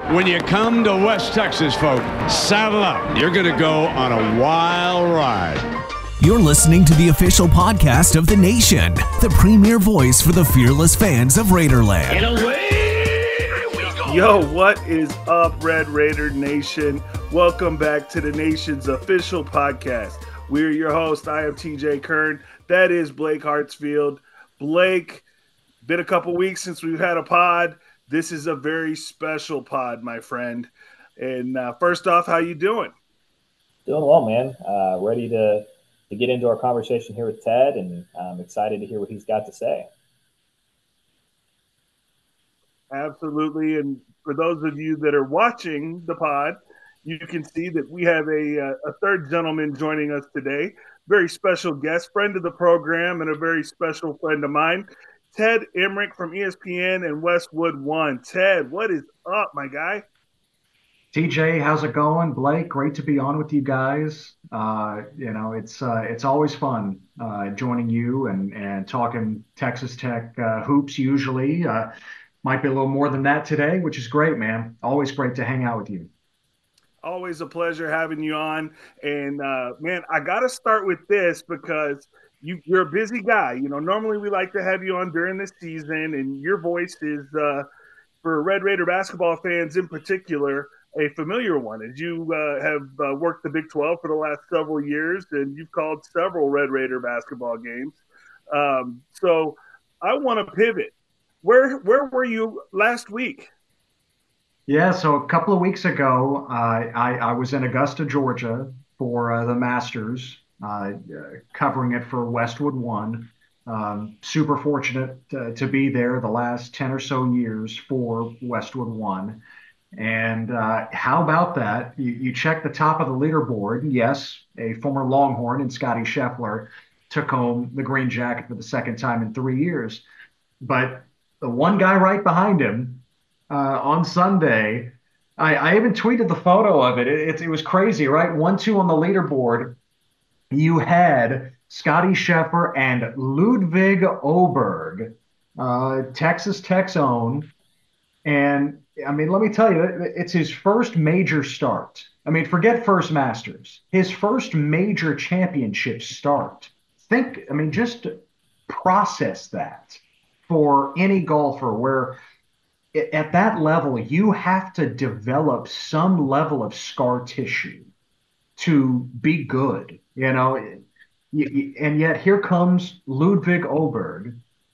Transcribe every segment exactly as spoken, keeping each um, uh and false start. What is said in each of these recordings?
When you come to West Texas, folks, saddle up. You're going to go on a wild ride. You're listening to the official podcast of The Nation, the premier voice for the fearless fans of Raiderland. And away we go. Yo, what is up, Red Raider Nation? Welcome back to The Nation's official podcast. We're your host. I am T J Kern. That is Blake Hartsfield. Blake, been a couple weeks since we've had a pod. This is a very special pod, my friend. And uh, first off, how you doing? Doing well, man. Uh, ready to, to get into our conversation here with Ted, and I'm excited to hear what he's got to say. Absolutely. And for those of you that are watching the pod, you can see that we have a, a third gentleman joining us today. Very special guest, friend of the program, and a very special friend of mine. Ted Emmerich from E S P N and Westwood One. Ted, what is up, my guy? T J, how's it going? Blake, great to be on with you guys. Uh, you know, it's uh, it's always fun uh, joining you and, and talking Texas Tech uh, hoops usually. Uh, might be a little more than that today, which is great, man. Always great to hang out with you. Always a pleasure having you on. And, uh, man, I got to start with this because – You, you're a busy guy. You know, normally we like to have you on during the season, and your voice is, uh, for Red Raider basketball fans in particular, a familiar one. As you uh, have uh, worked the Big twelve for the last several years, and you've called several Red Raider basketball games. Um, so I want to pivot. Where where were you last week? Yeah, so a couple of weeks ago, uh, I, I was in Augusta, Georgia for uh, the Masters. Uh, covering it for Westwood One. Um, super fortunate to, to be there the last ten or so years for Westwood One. And uh, how about that? You, you check the top of the leaderboard. Yes, a former Longhorn and Scotty Scheffler took home the green jacket for the second time in three years. But the one guy right behind him uh, on Sunday, I, I even tweeted the photo of it. It, it. it was crazy, right? one two on the leaderboard. You had Scotty Scheffler and Ludwig Oberg, uh, Texas Tech's own. And, I mean, let me tell you, it's his first major start. I mean, forget first Masters. His first major championship start. Think, I mean, just process that for any golfer where at that level you have to develop some level of scar tissue to be good. You know, and yet here comes Ludwig Oberg,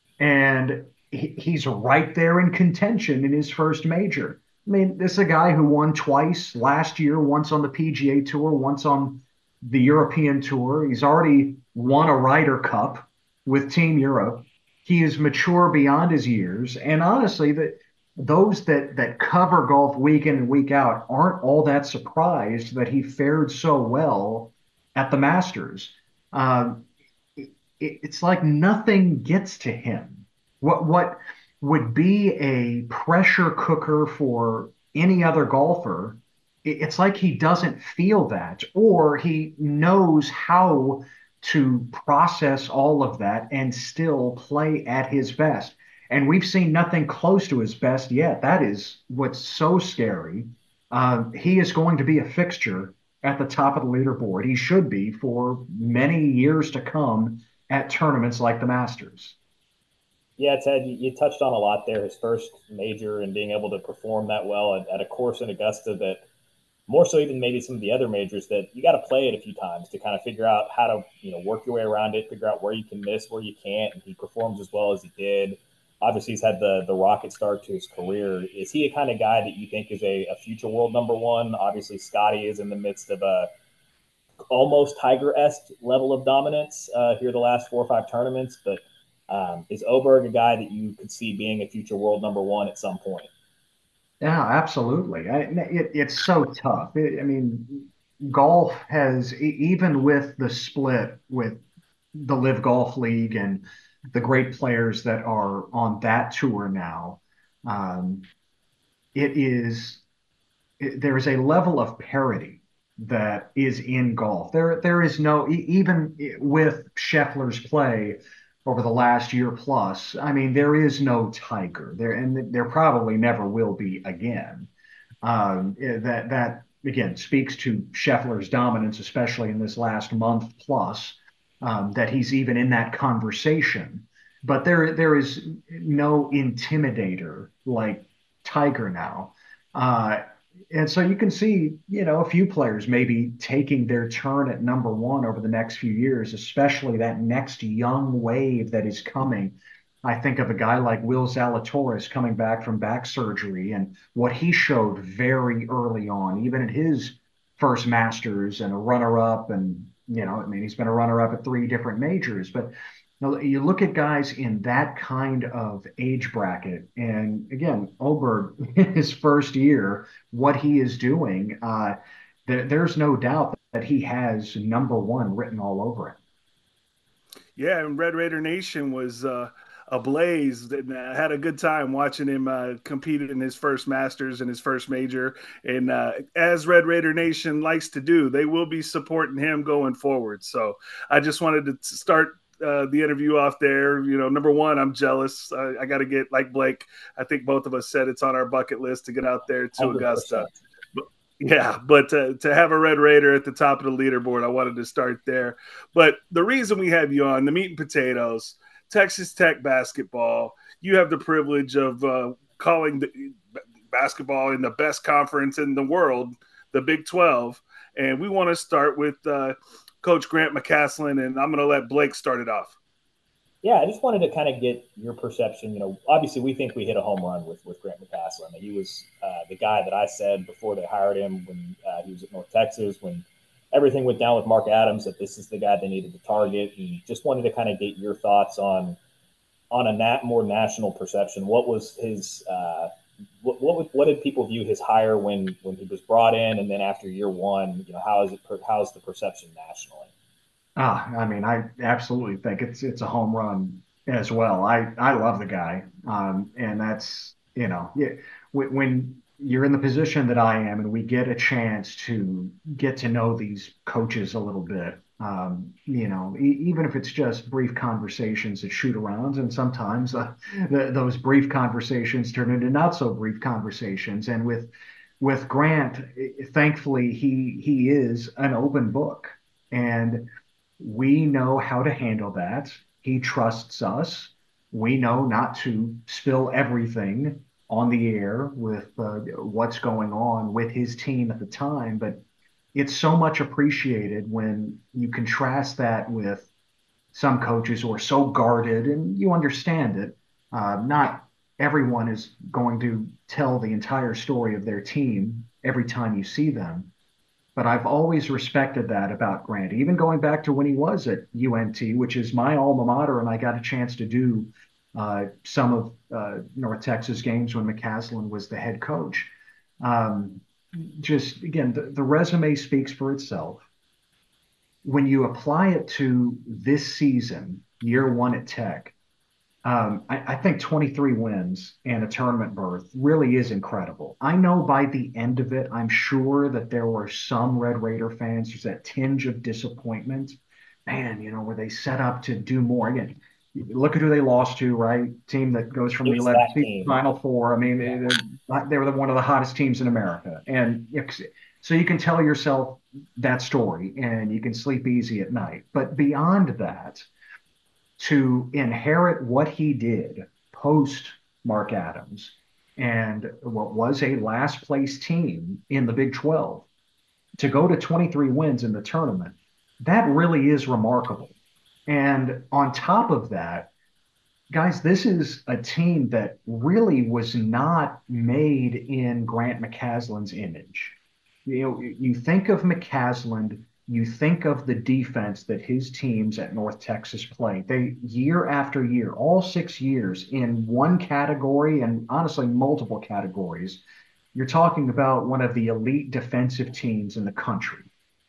and he's right there in contention in his first major. I mean, this is a guy who won twice last year, once on the P G A Tour, once on the European Tour. He's already won a Ryder Cup with Team Europe. He is mature beyond his years. And honestly, that those that, that cover golf week in and week out aren't all that surprised that he fared so well at the Masters. Um, it, it's like nothing gets to him. What what would be a pressure cooker for any other golfer, it, it's like he doesn't feel that, or he knows how to process all of that and still play at his best. And we've seen nothing close to his best yet. That is what's so scary. Uh, he is going to be a fixture at the top of the leaderboard. He should be for many years to come at tournaments like the Masters. Yeah, Ted, you, you touched on a lot there. His first major and being able to perform that well at, at a course in Augusta that more so even maybe some of the other majors that you got to play it a few times to kind of figure out how to, you know, work your way around it, figure out where you can miss, where you can't. And he performs as well as he did. Obviously, he's had the the rocket start to his career. Is he a kind of guy that you think is a, a future world number one? Obviously, Scotty is in the midst of a almost Tiger-esque level of dominance uh, here the last four or five tournaments. But um, is Oberg a guy that you could see being a future world number one at some point? Yeah, absolutely. I, it, it's so tough. It, I mean, golf has, even with the split with the Live Golf League and the great players that are on that tour now, um, it is it, there is a level of parity that is in golf. There, there is no, even with Scheffler's play over the last year plus, I mean, there is no Tiger there, and there probably never will be again. Um, that that again speaks to Scheffler's dominance, especially in this last month plus. Um, that he's even in that conversation, but there there is no intimidator like Tiger now. Uh, and so you can see, you know, a few players maybe taking their turn at number one over the next few years, especially that next young wave that is coming. I think of a guy like Will Zalatoris coming back from back surgery and what he showed very early on, even at his first Masters and a runner-up. And, you know, I mean, he's been a runner-up at three different majors. But you look at guys in that kind of age bracket, and again, Oberg, in his first year, what he is doing, uh, there, there's no doubt that he has number one written all over him. Yeah, and Red Raider Nation was uh, ablaze, and I had a good time watching him uh, compete in his first Masters and his first major. And uh, as Red Raider Nation likes to do, they will be supporting him going forward. So I just wanted to start Uh, the interview off there. You know, number one, I'm jealous. I, I got to get, like Blake, I think both of us said it's on our bucket list to get out there to one hundred percent. Augusta. But, yeah, but to, to have a Red Raider at the top of the leaderboard, I wanted to start there. But the reason we have you on, the meat and potatoes, Texas Tech basketball, you have the privilege of uh, calling the basketball in the best conference in the world, the Big twelve. And we want to start with uh, Coach Grant McCasland, and I'm going to let Blake start it off. Yeah, I just wanted to kind of get your perception. You know, obviously we think we hit a home run with, with Grant McCasland. He was uh, the guy that I said before they hired him when uh, he was at North Texas, when everything went down with Mark Adams, that this is the guy they needed to target. And just wanted to kind of get your thoughts on on a nat- more national perception. What was his uh, what, what what did people view his hire when when he was brought in, and then after year one, you know, how is it how is the perception nationally? Ah, I mean, I absolutely think it's it's a home run as well. I I love the guy, um, and that's you know, yeah, when, when you're in the position that I am, and we get a chance to get to know these coaches a little bit. Um, you know, e- even if it's just brief conversations at shoot arounds, and sometimes uh, the, those brief conversations turn into not so brief conversations. And with with Grant, thankfully, he he is an open book, and we know how to handle that. He trusts us. We know not to spill everything on the air with uh, what's going on with his team at the time, but it's so much appreciated when you contrast that with some coaches who are so guarded, and you understand it. Uh, not everyone is going to tell the entire story of their team every time you see them. But I've always respected that about Grant, even going back to when he was at U N T, which is my alma mater, and I got a chance to do uh, some of uh, North Texas games when McCasland was the head coach. Um, just, again, the, the resume speaks for itself. When you apply it to this season, year one at Tech, Um, I, I think twenty-three wins and a tournament berth really is incredible. I know by the end of it, I'm sure that there were some Red Raider fans, there's that tinge of disappointment. Man, you know, were they set up to do more? Again, look at who they lost to, right? Team that goes from the eleventh to Final Four. I mean, yeah. they, they were the, one of the hottest teams in America. And so you can tell yourself that story and you can sleep easy at night. But beyond that, to inherit what he did post Mark Adams and what was a last place team in the Big twelve, to go to twenty-three wins in the tournament, that really is remarkable. And on top of that, guys, this is a team that really was not made in Grant McCasland's image. You know, you think of McCasland, you think of the defense that his teams at North Texas play. They, year after year, all six years in one category and honestly multiple categories, you're talking about one of the elite defensive teams in the country.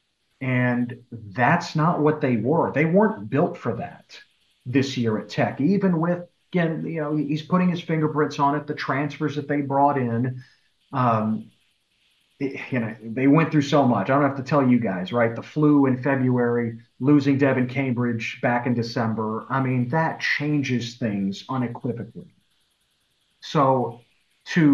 And that's not what they were. They weren't built for that this year at Tech, even with, again, you know, he's putting his fingerprints on it, the transfers that they brought in. Um, You know, they went through so much. I don't have to tell you guys, right? The flu in February, losing Devin Cambridge back in December. I mean, that changes things unequivocally. So to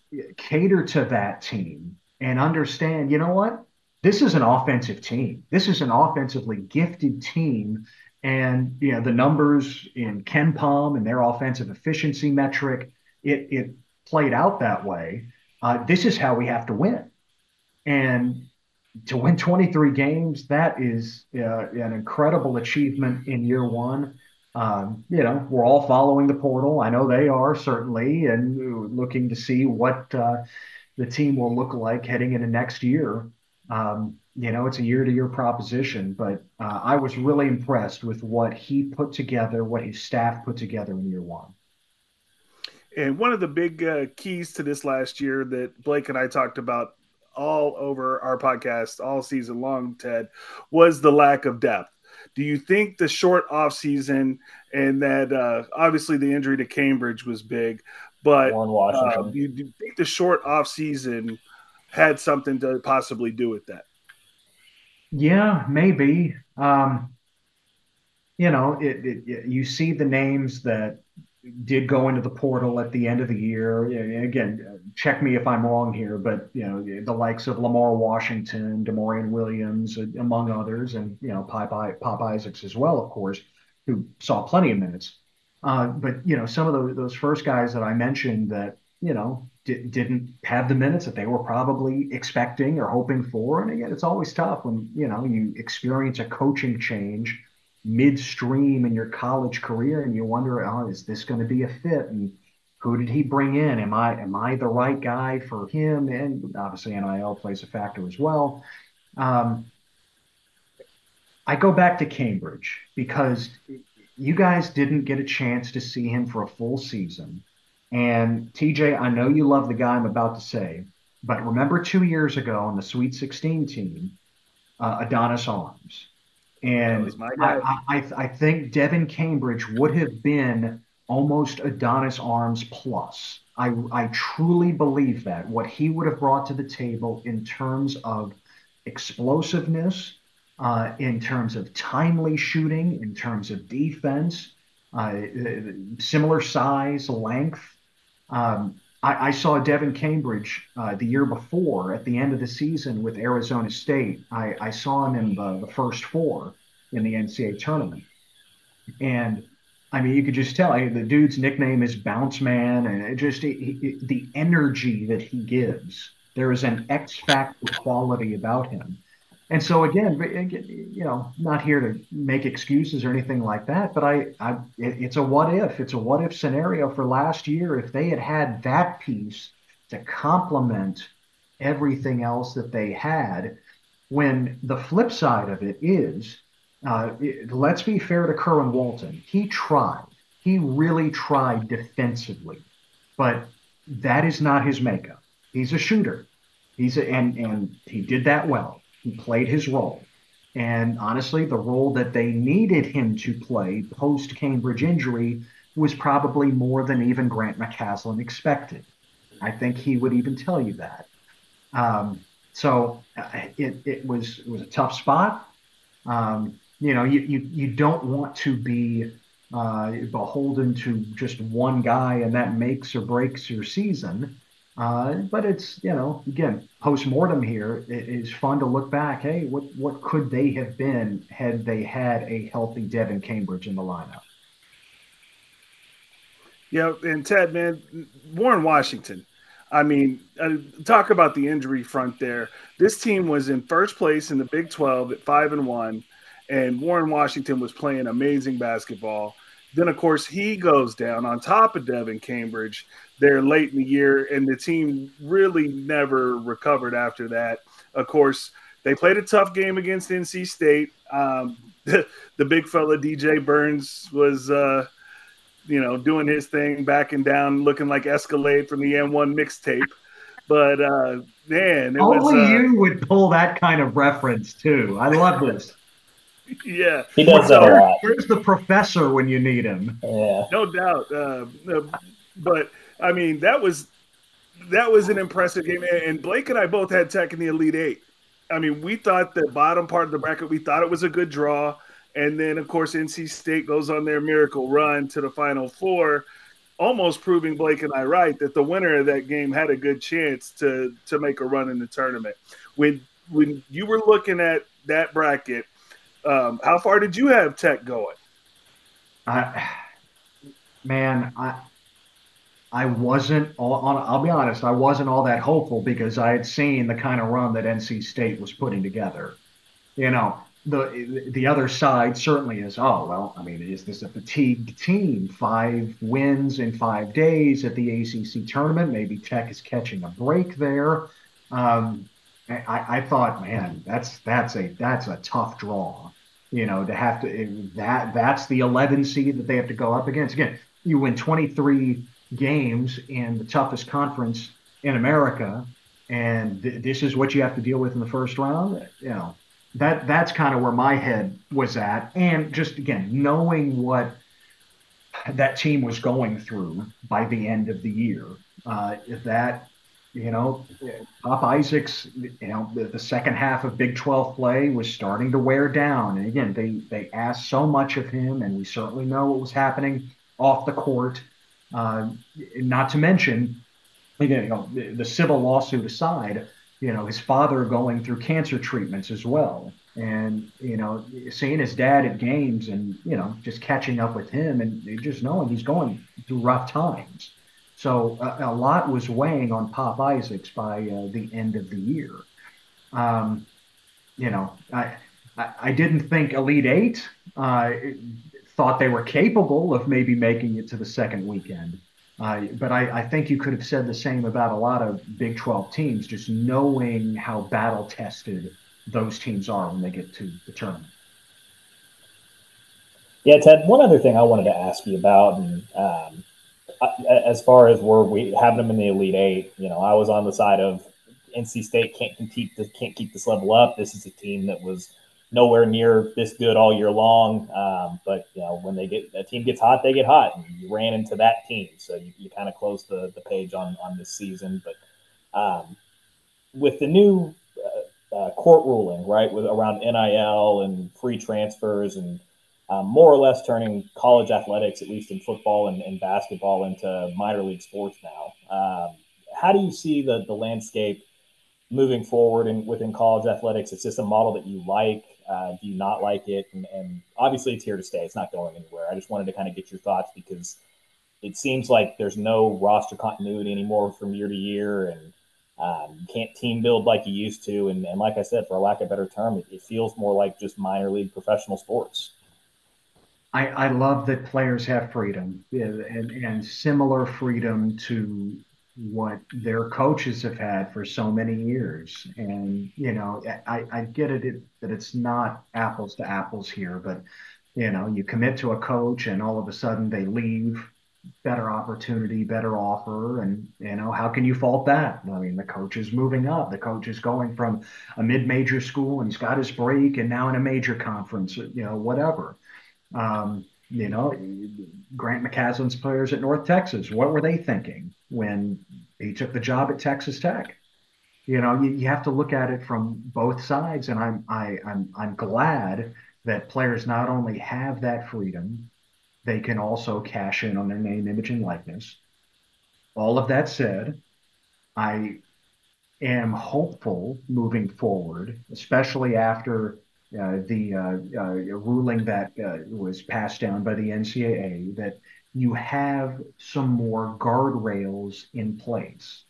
cater to that team and understand, you know what? This is an offensive team. This is an offensively gifted team. And, you know, the numbers in Ken Palm and their offensive efficiency metric, it, it played out that way. Uh, this is how we have to win. And to win twenty-three games, that is uh, an incredible achievement in year one. Um, you know, we're all following the portal. I know they are, certainly, and looking to see what uh, the team will look like heading into next year. Um, you know, it's a year-to-year proposition, but uh, I was really impressed with what he put together, what his staff put together in year one. And one of the big uh, keys to this last year that Blake and I talked about all over our podcast all season long, Ted, was the lack of depth. Do you think the short off season and that uh, obviously the injury to Cambridge was big, but uh, do, you, do you think the short off season had something to possibly do with that? Yeah, maybe. Um, you know, it, it, it, you see the names that did go into the portal at the end of the year. And again, check me if I'm wrong here, but you know, the likes of Lamar Washington, DeMaurian Williams, among others, and you know, Pop, Pop Isaacs as well, of course, who saw plenty of minutes. Uh, but you know, some of those those first guys that I mentioned that you know di- didn't have the minutes that they were probably expecting or hoping for. And again, it's always tough when you know you experience a coaching change midstream in your college career and you wonder, oh, is this going to be a fit? And who did he bring in? Am I am I the right guy for him? And obviously N I L plays a factor as well. Um, I go back to Cambridge because you guys didn't get a chance to see him for a full season. And T J, I know you love the guy I'm about to say, but remember two years ago on the Sweet sixteen team, uh, Adonis Arms. And I, I, I think Devin Cambridge would have been almost Adonis Arms plus. I, I truly believe that what he would have brought to the table in terms of explosiveness, uh, in terms of timely shooting, in terms of defense, uh, similar size, length. Um, I, I saw Devin Cambridge uh, the year before at the end of the season with Arizona State. I, I saw him in the, the first four in the N C A A tournament. And I mean, you could just tell the dude's nickname is Bounce Man, and it just it, it, the energy that he gives. There is an X factor quality about him. And so again, you know, not here to make excuses or anything like that, but I, I it, it's a what if. It's a what if scenario for last year. If they had had that piece to complement everything else that they had, when the flip side of it is, uh, it, let's be fair to Kerwin Walton. He tried. He really tried defensively, but that is not his makeup. He's a shooter. He's a, and and he did that well. He played his role. And honestly, the role that they needed him to play post-Cambridge injury was probably more than even Grant McCaslin expected. I think he would even tell you that. Um, so it, it was it was a tough spot. Um, you know, you, you, you don't want to be uh, beholden to just one guy and that makes or breaks your season. Uh, but it's, you know, again, post-mortem here, it is fun to look back. Hey, what, what could they have been had they had a healthy Devin Cambridge in the lineup? Yeah, and Ted, man, Warren Washington. I mean, uh, talk about the injury front there. This team was in first place in the Big twelve at five and one, and Warren Washington was playing amazing basketball. Then, of course, he goes down on top of Devin Cambridge there late in the year, and the team really never recovered after that. Of course, they played a tough game against N C State. Um, the, the big fella D J Burns was, uh, you know, doing his thing, backing down, looking like Escalade from the M one mixtape. But, uh, man, it Only was, uh, you would pull that kind of reference, too. I love this. Yeah. He does that a lot. Where's the professor when you need him? Yeah. No doubt. Uh, but, I mean, that was that was an impressive game. And Blake and I both had Tech in the Elite Eight. I mean, we thought the bottom part of the bracket, we thought it was a good draw. And then, of course, N C State goes on their miracle run to the Final Four. almost proving Blake and I right that the winner of that game had a good chance to to make a run in the tournament. When when you were looking at that bracket, um, how far did you have Tech going? I, man, I I wasn't all on. I'll be honest, I wasn't all that hopeful because I had seen the kind of run that N C State was putting together. You know, the the other side certainly is, oh, well, I mean, is this a fatigued team? Five wins in five days at the A C C tournament. Maybe Tech is catching a break there. Um, I, I thought, man, that's that's a that's a tough draw. You know, to have to that that's the eleven seed that they have to go up against. Again, you win twenty-three games in the toughest conference in America, and th- this is what you have to deal with in the first round. You know, that that's kind of where my head was at, and just again knowing what that team was going through by the end of the year, uh, that you know, Pop Isaacs, you know, the, the second half of Big twelve play was starting to wear down, and again, they they asked so much of him, and we certainly know what was happening off the court. Uh, not to mention, again, you know, the, the civil lawsuit aside, you know, his father going through cancer treatments as well. And, you know, seeing his dad at games and, you know, just catching up with him and just knowing he's going through rough times. So a, a lot was weighing on Pop Isaacs by uh, the end of the year. Um, you know, I, I, I didn't think Elite Eight uh, thought they were capable of maybe making it to the second weekend. Uh, but I, I think you could have said the same about a lot of Big twelve teams, just knowing how battle-tested those teams are when they get to the tournament. Yeah, Ted, one other thing I wanted to ask you about, and um, as far as where we having them in the Elite Eight, you know, I was on the side of N C State can't compete, can't keep this level up. This is a team that was nowhere near this good all year long. Um, but, you know, when they get a team gets hot, they get hot. And you ran into that team. So you, you kind of close the, the page on, on this season. But um, with the new uh, uh, court ruling, right, with around N I L and free transfers and um, more or less turning college athletics, at least in football and, and basketball, into minor league sports now. Um, how do you see the, the landscape moving forward in, within college athletics? Is this a model that you like? Uh, do you not like it? And, and obviously it's here to stay. It's not going anywhere. I just wanted to kind of get your thoughts because it seems like there's no roster continuity anymore from year to year, and um, you can't team build like you used to. And, and like I said, for a lack of a better term, it, it feels more like just minor league professional sports. I, I love that players have freedom and, and similar freedom to what their coaches have had for so many years. And, you know, I, I get it, it that it's not apples to apples here, but, you know, you commit to a coach and all of a sudden they leave, better opportunity, better offer. And, you know, how can you fault that? I mean, the coach is moving up. The coach is going from a mid-major school and he's got his break and now in a major conference, you know, whatever. Um, you know, Grant McCaslin's players at North Texas, what were they thinking when he took the job at Texas Tech? You know, you, you have to look at it from both sides, and I'm I, I'm I'm glad that players not only have that freedom, they can also cash in on their name, image, and likeness. All of that said, I am hopeful moving forward, especially after Uh, the uh, uh, ruling that uh, was passed down by the N C double A, that you have some more guardrails in place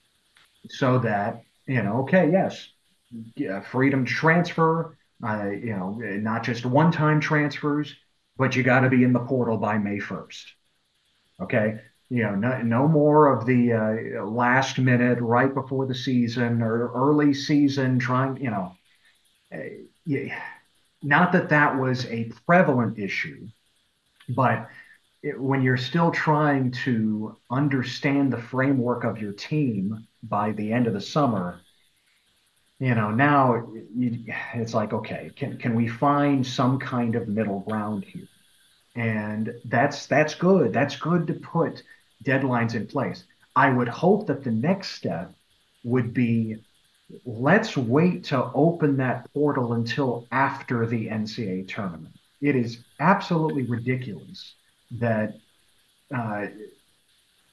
so that, you know, okay, yes, yeah, freedom to transfer, uh, you know, not just one-time transfers, but you got to be in the portal by May first. Okay. You know, no, no more of the uh, last minute, right before the season or early season trying, you know, uh, Yeah, not that that was a prevalent issue, but it, when you're still trying to understand the framework of your team by the end of the summer, you know, now you, it's like, okay, can can we find some kind of middle ground here? And that's that's good. That's good to put deadlines in place. I would hope that the next step would be, let's wait to open that portal until after the N C double A tournament. It is absolutely ridiculous that uh,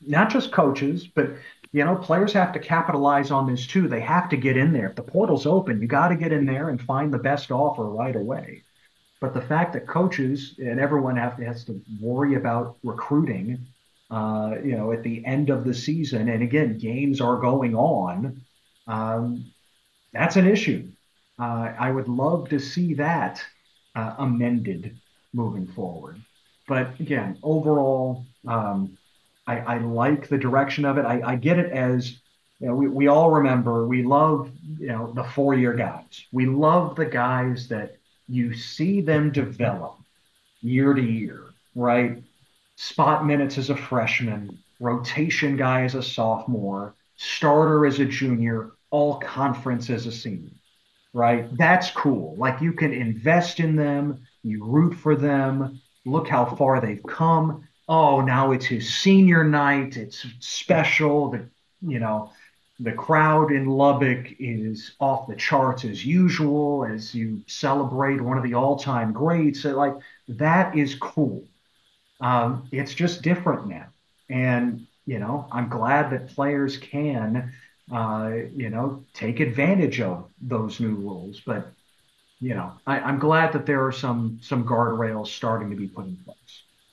not just coaches, but you know, players have to capitalize on this too. They have to get in there. If the portal's open, you got to get in there and find the best offer right away. But the fact that coaches and everyone have to, has to worry about recruiting, uh, you know, at the end of the season, and again, games are going on, um, that's an issue. Uh, I would love to see that uh, amended moving forward. But again, overall, um, I, I like the direction of it. I, I get it as, you know, we, we all remember, we love, you know, the four-year guys. We love the guys that you see them develop year to year, right? Spot minutes as a freshman, rotation guy as a sophomore, starter as a junior, all conference as a senior, right? That's cool. Like you can invest in them, you root for them, look how far they've come. Oh, now it's his senior night. It's special. The, you know, the crowd in Lubbock is off the charts as usual as you celebrate one of the all-time greats. So, like, that is cool. Um, it's just different now. And, you know, I'm glad that players can, uh, you know, take advantage of those new rules. But, you know, I, I'm glad that there are some some guardrails starting to be put in place.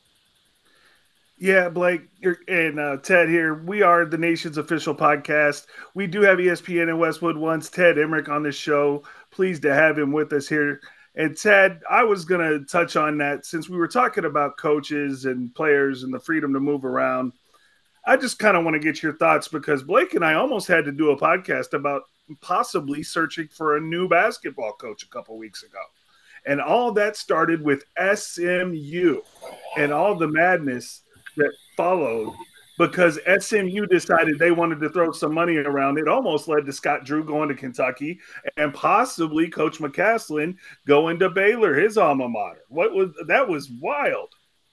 Yeah, Blake and uh, Ted here. We are the nation's official podcast. We do have E S P N and Westwood One's Ted Emmerich on the show. Pleased to have him with us here. And Ted, I was going to touch on that since we were talking about coaches and players and the freedom to move around. I just kind of want to get your thoughts because Blake and I almost had to do a podcast about possibly searching for a new basketball coach a couple weeks ago. And all that started with S M U and all the madness that followed because S M U decided they wanted to throw some money around. It almost led to Scott Drew going to Kentucky and possibly Coach McCaslin going to Baylor, his alma mater. What was that? Was wild.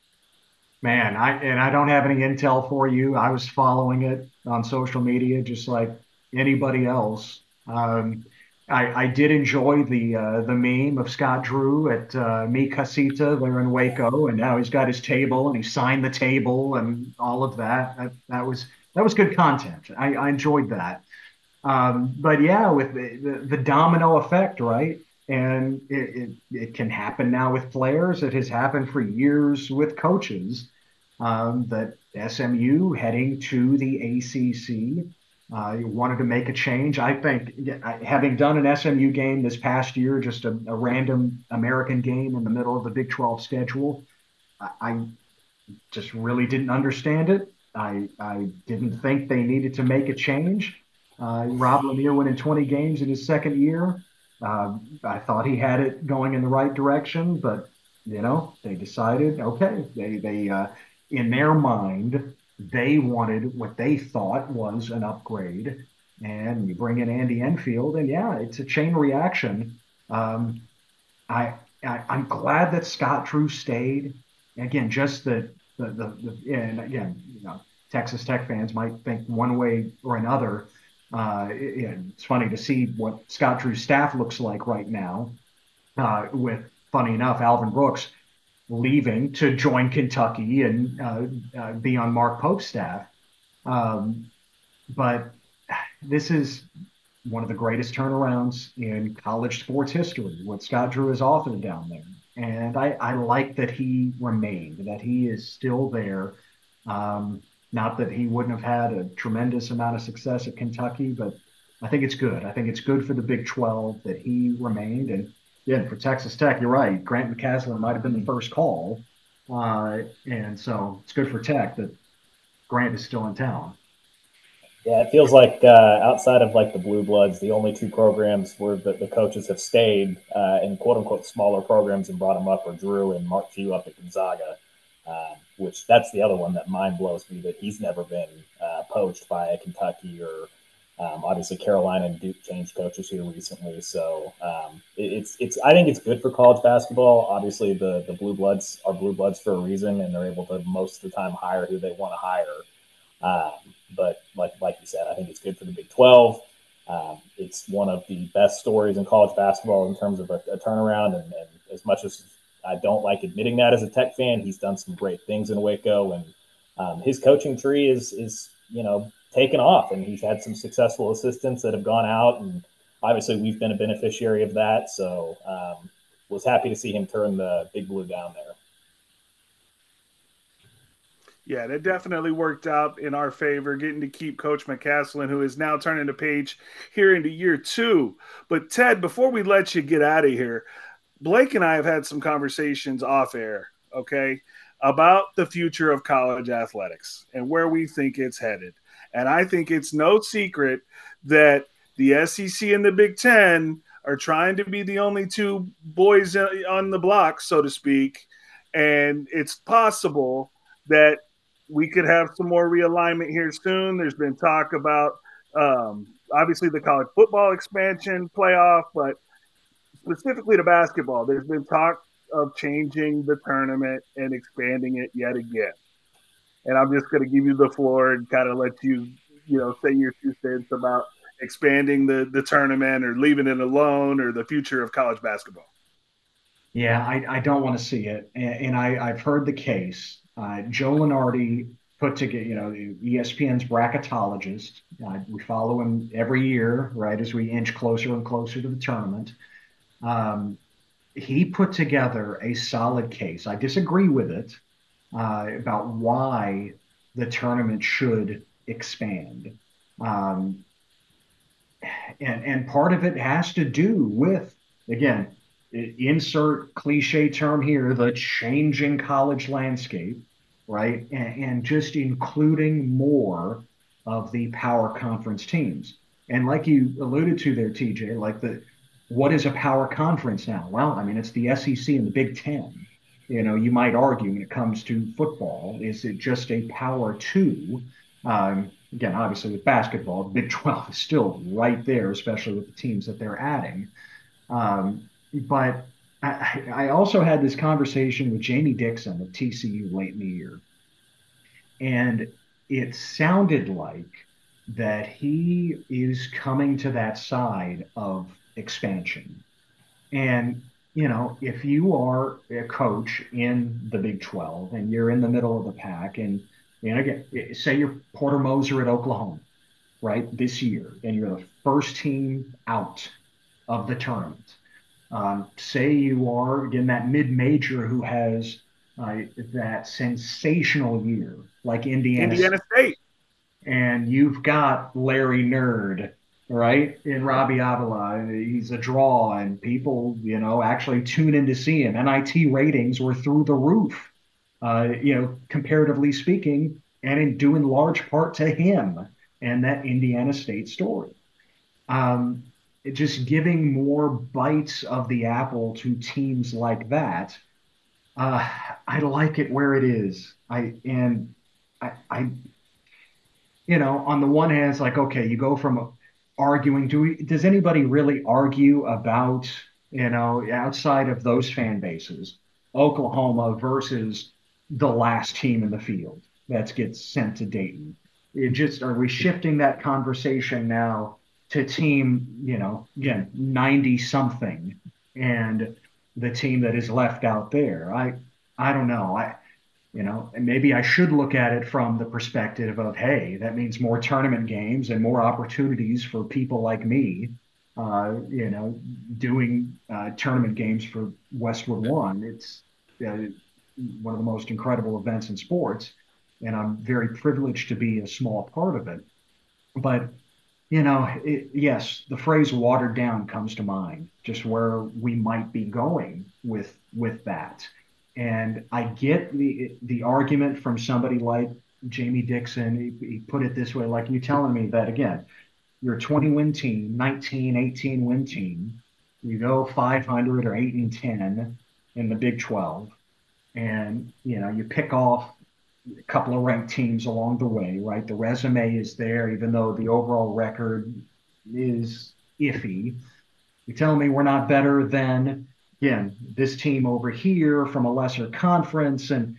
Man, I and I don't have any intel for you. I was following it on social media just like anybody else. Um, I, I did enjoy the uh, the meme of Scott Drew at uh, Mi Casita there in Waco, and now he's got his table and he signed the table and all of that. That, that was that was good content. I, I enjoyed that. Um, but yeah, with the, the, the domino effect, right? And it, it, it can happen now with players. It has happened for years with coaches. Um, that S M U heading to the A C C. Uh, wanted to make a change. I think having done an S M U game this past year, just a, a random American game in the middle of the Big twelve schedule, I, I just really didn't understand it. I, I didn't think they needed to make a change. Uh, Rob Lanier went in twenty games in his second year. Uh, I thought he had it going in the right direction, but, you know, they decided, okay, they, they uh, in their mind, they wanted what they thought was an upgrade, and you bring in Andy Enfield, and yeah, it's a chain reaction. Um, I, I I'm glad that Scott Drew stayed. Again, just the the, the, the and again, you know, Texas Tech fans might think one way or another. Uh, it, it's funny to see what Scott Drew's staff looks like right now. Uh, with funny enough, Alvin Brooks leaving to join Kentucky and uh, uh, be on Mark Pope's staff. Um, but this is one of the greatest turnarounds in college sports history, what Scott Drew has offered down there. And I, I like that he remained, that he is still there. Um, not that he wouldn't have had a tremendous amount of success at Kentucky, but I think it's good. I think it's good for the Big twelve that he remained. And yeah, for Texas Tech, you're right. Grant McCaslin might have been the first call. Uh, and so it's good for Tech that Grant is still in town. Yeah, it feels like uh, outside of like the Blue Bloods, the only two programs where the, the coaches have stayed uh, in quote unquote smaller programs and brought them up are Drew and Mark Few up at Gonzaga, uh, which that's the other one that mind blows me that he's never been uh, poached by a Kentucky or um, obviously Carolina and Duke changed coaches here recently. So um, it, it's it's I think it's good for college basketball. Obviously, the the Blue Bloods are Blue Bloods for a reason, and they're able to most of the time hire who they want to hire. Um, but like like you said, I think it's good for the Big twelve. Um, it's one of the best stories in college basketball in terms of a, a turnaround. And, and as much as I don't like admitting that as a Tech fan, he's done some great things in Waco. And um, his coaching tree is, is, you know, taken off, and he's had some successful assistants that have gone out, and obviously we've been a beneficiary of that. So um, was happy to see him turn the Big Blue down there. Yeah, that definitely worked out in our favor, getting to keep Coach McCasland, who is now turning the page here into year two. But Ted, before we let you get out of here, Blake and I have had some conversations off air, okay, about the future of college athletics and where we think it's headed. And I think it's no secret that the S E C and the Big Ten are trying to be the only two boys on the block, so to speak. And it's possible that we could have some more realignment here soon. There's been talk about um, obviously the college football expansion playoff, but specifically to basketball, there's been talk of changing the tournament and expanding it yet again. And I'm just going to give you the floor and kind of let you, you know, say your two cents about expanding the, the tournament or leaving it alone or the future of college basketball. Yeah, I, I don't want to see it. And, and I, I've heard the case. Uh, Joe Lunardi put together, you know, E S P N's bracketologist. Uh, we follow him every year, right, as we inch closer and closer to the tournament. Um, he put together a solid case. I disagree with it uh, about why the tournament should expand. Um, and, and part of it has to do with, again, insert cliche term here, the changing college landscape, right? And, and just including more of the power conference teams. And like you alluded to there, T J, like the, what is a power conference now? Well, I mean, it's the S E C and the Big Ten. You know, you might argue when it comes to football, is it just a power two? Um, again, obviously with basketball, the Big twelve is still right there, especially with the teams that they're adding. Um, But I, I also had this conversation with Jamie Dixon of T C U late in the year. And it sounded like that he is coming to that side of expansion. And, you know, if you are a coach in the Big twelve and you're in the middle of the pack, and, you know, again, say you're Porter Moser at Oklahoma, right, this year, and you're the first team out of the tournament. Um, say you are, again, that mid-major who has uh, that sensational year, like Indiana, Indiana State. And you've got Larry Nerd, right, in Robbie Avila. He's a draw, and people, you know, actually tune in to see him. N I T ratings were through the roof, uh, you know, comparatively speaking, and in due in large part to him and that Indiana State story. Um, just giving more bites of the apple to teams like that. Uh, I like it where it is. I, and I, I, you know, on the one hand, it's like, okay, you go from arguing, do we, does anybody really argue about, you know, outside of those fan bases, Oklahoma versus the last team in the field that gets sent to Dayton? It just, are we shifting that conversation now to team, you know, again, ninety something, and the team that is left out there? I, I don't know. I, you know, and maybe I should look at it from the perspective of, hey, that means more tournament games and more opportunities for people like me, uh, you know, doing uh, tournament games for Westwood One. It's uh, one of the most incredible events in sports, and I'm very privileged to be a small part of it. But you know, it, yes, the phrase watered down comes to mind, just where we might be going with with that. And I get the the argument from somebody like Jamie Dixon. He, he put it this way, like you telling me that, again, you're a twenty win team, nineteen, eighteen win team. You go five hundred or eight and ten in the Big twelve, and, you know, you pick off a couple of ranked teams along the way, right? The resume is there, even though the overall record is iffy. You're telling me we're not better than, again, this team over here from a lesser conference, and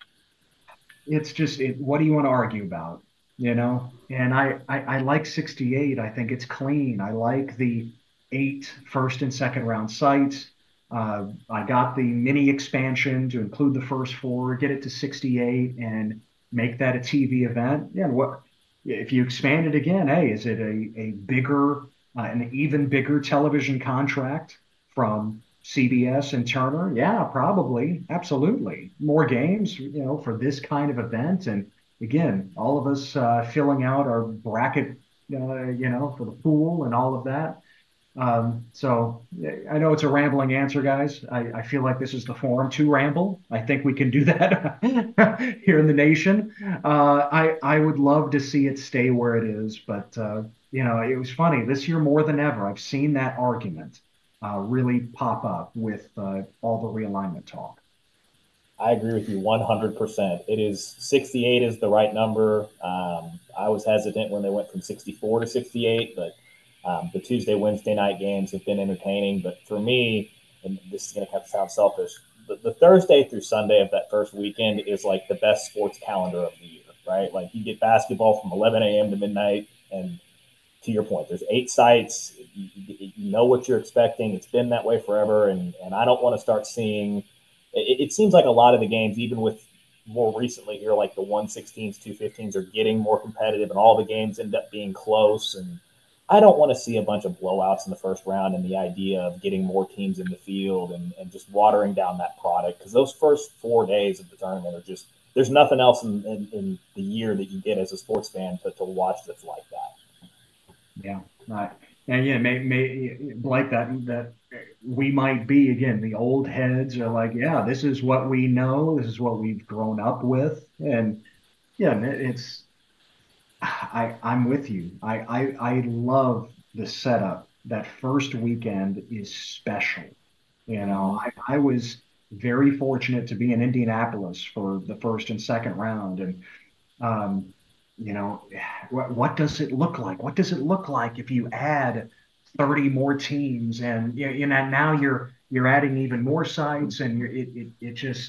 it's just, it, what do you want to argue about, you know? And I, I, I like sixty-eight. I think it's clean. I like the eight first and second round sites. Uh, I got the mini expansion to include the first four, get it to sixty-eight, and make that a T V event. Yeah, what if you expand it again? Hey, is it a a bigger, uh, an even bigger television contract from C B S and Turner? Yeah, probably, absolutely. More games, you know, for this kind of event, and again, all of us uh, filling out our bracket, uh, you know, for the pool and all of that. Um, so I know it's a rambling answer, guys. I, I feel like this is the forum to ramble. I think we can do that here in the nation. Uh, I I would love to see it stay where it is, but uh, you know, it was funny this year more than ever. I've seen that argument uh, really pop up with uh, all the realignment talk. I agree with you one hundred percent. It is sixty-eight is the right number. Um, I was hesitant when they went from sixty-four to sixty-eight, but Um, the Tuesday, Wednesday night games have been entertaining, but for me, and this is going to kind of sound selfish, the, the Thursday through Sunday of that first weekend is like the best sports calendar of the year, right? Like you get basketball from eleven a.m. to midnight, and to your point, there's eight sites. You, you, you know what you're expecting. It's been that way forever, and and I don't want to start seeing. It, it seems like a lot of the games, even with more recently here, like the one sixteens, two fifteens, are getting more competitive, and all the games end up being close. And I don't want to see a bunch of blowouts in the first round, and the idea of getting more teams in the field and, and just watering down that product, because those first four days of the tournament are just – there's nothing else in, in, in the year that you get as a sports fan to, to watch that's like that. Yeah. Right. And yeah, may, may, Blake, that, that we might be, again, the old heads are like, yeah, this is what we know. This is what we've grown up with. And yeah, it's – I, I'm with you. I, I, I love the setup. That first weekend is special. You know, I, I was very fortunate to be in Indianapolis for the first and second round. And, um, you know, what, what does it look like? What does it look like if you add thirty more teams? And, you you know, now you're you're adding even more sites, and you're, it, it, it just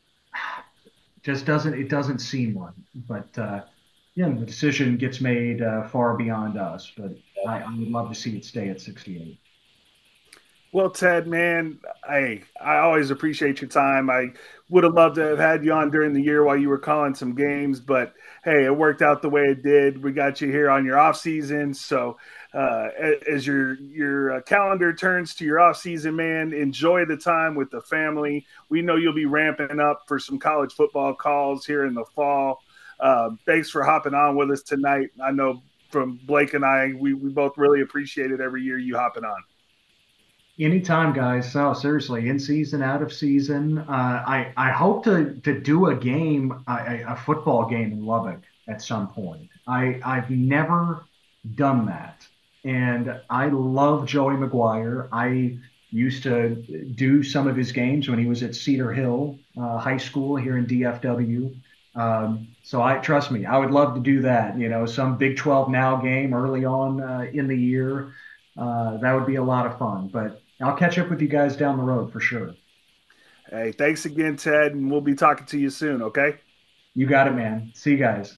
just doesn't it doesn't seem right. But, uh, yeah, the decision gets made uh, far beyond us, but I, I would love to see it stay at sixty-eight. Well, Ted, man, I I always appreciate your time. I would have loved to have had you on during the year while you were calling some games, but hey, it worked out the way it did. We got you here on your off season, so uh, as your your calendar turns to your off season, man, enjoy the time with the family. We know you'll be ramping up for some college football calls here in the fall. Uh, thanks for hopping on with us tonight. I know from Blake and I, we, we both really appreciate it every year you hopping on. Anytime, guys. No, seriously, in season, out of season. Uh, I I hope to to do a game, a, a football game in Lubbock at some point. I I've never done that, and I love Joey McGuire. I used to do some of his games when he was at Cedar Hill uh, High School here in D F W. Um, so I trust me, I would love to do that. You know, some Big twelve Now game early on uh, in the year. Uh, that would be a lot of fun. But I'll catch up with you guys down the road for sure. Hey, thanks again, Ted, and we'll be talking to you soon. Okay. You got it, man. See you guys.